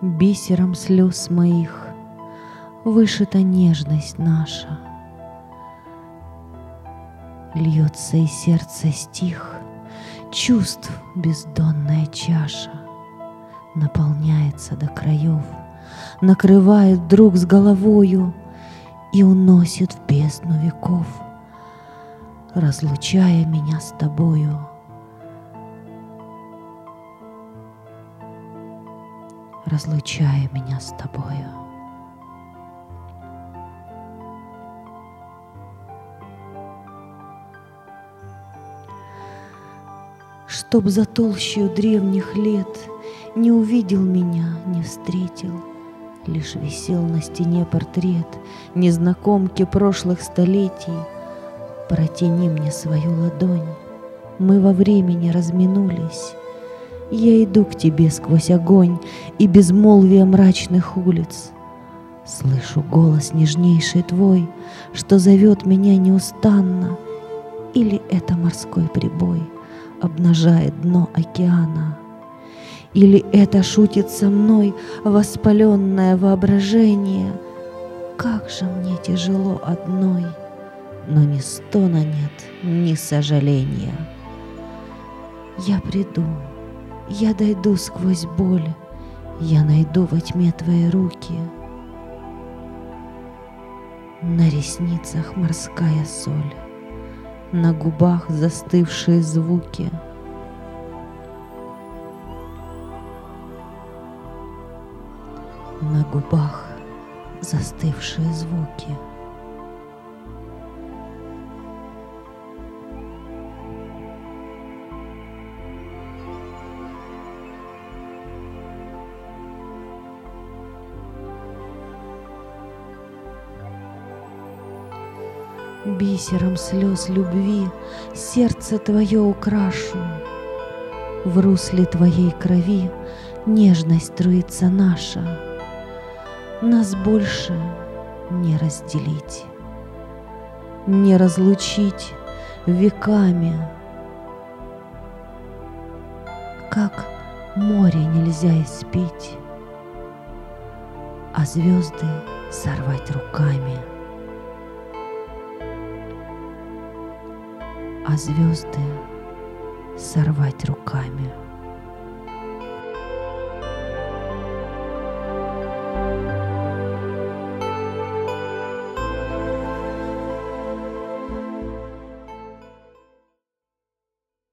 Бисером слез моих вышита нежность наша. Льется из сердца стих, чувств бездонная чаша наполняется до краев, накрывает вдруг с головою и уносит в бездну веков, разлучая меня с тобою. Разлучая меня с тобою. Чтоб за толщею древних лет не увидел меня, не встретил, лишь висел на стене портрет незнакомки прошлых столетий. Протяни мне свою ладонь, мы во времени разминулись. Я иду к тебе сквозь огонь и безмолвие мрачных улиц. Слышу голос нежнейший твой, что зовет меня неустанно. Или это морской прибой обнажает дно океана? Или это шутит со мной воспаленное воображение? Как же мне тяжело одной, но ни стона нет, ни сожаления. Я приду, я дойду сквозь боль, я найду во тьме твои руки. На ресницах морская соль, на губах застывшие звуки. На губах застывшие звуки. Бисером слез любви сердце твое украшу. В русле твоей крови нежность струится наша. Нас больше не разделить, не разлучить веками. Как море нельзя испить, а звезды сорвать руками. А звезды сорвать руками.